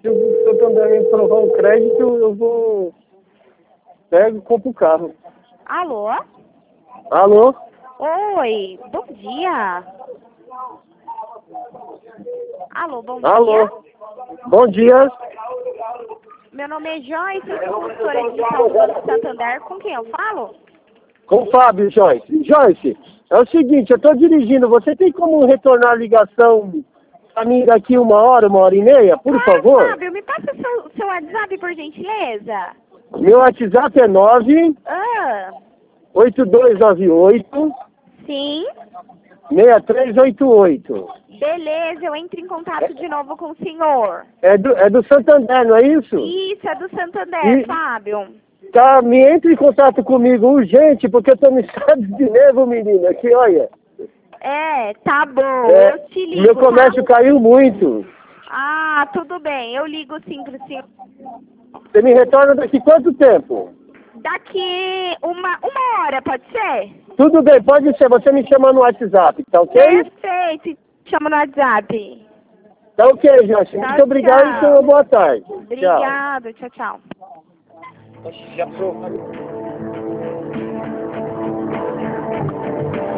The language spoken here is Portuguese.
Se o Santander me provar um crédito, eu vou... Pego e compro o carro. Alô? Alô? Oi, bom dia. Alô, bom Alô? dia. Bom dia. Meu nome é Joyce, eu sou consultora digital do Banco Santander. Com quem eu falo? Com o Fábio, Joyce. Joyce, é o seguinte, eu estou dirigindo. Você tem como retornar a ligação pra mim daqui 1 hora, 1 hora e meia, por Claro, favor? Fábio, me passa seu WhatsApp, por gentileza. Meu WhatsApp é 9 Ah, 8298 sim. 6388. Beleza, eu entro em contato de novo com o senhor. É do Santander, não é isso? Isso, é do Santander, Fábio. Tá, me entre em contato comigo urgente, porque eu tô no estado de nervo, menina, aqui, olha. É, tá bom, É, eu te ligo, meu comércio tá? caiu muito. Ah, tudo bem, eu ligo sim pro senhor. Você me retorna daqui quanto tempo? Daqui uma hora, pode ser? Tudo bem, pode ser, você me chama no WhatsApp, tá ok? Perfeito, chama no WhatsApp. Tá ok, Jorge. Muito obrigado e tenha uma boa tarde. Tchau. Obrigado, tchau, tchau. Já provou.